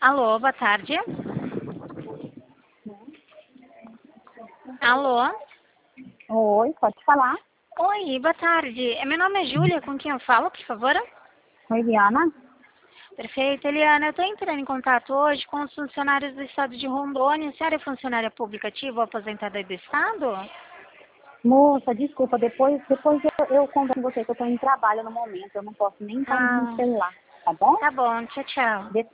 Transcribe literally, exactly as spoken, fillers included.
Alô, boa tarde. Alô? Oi, pode falar. Oi, boa tarde. Meu nome é Júlia, com quem eu falo, por favor? Oi, Eliana. Perfeito, Eliana. Eu estou entrando em contato hoje com os funcionários do Estado de Rondônia. A senhora é funcionária pública ativa ou aposentada do Estado? Moça, desculpa, depois, depois eu, eu converso com você, que eu estou em trabalho no momento, eu não posso nem estar no Ah, celular, tá bom? tá bom. Tchau, tchau.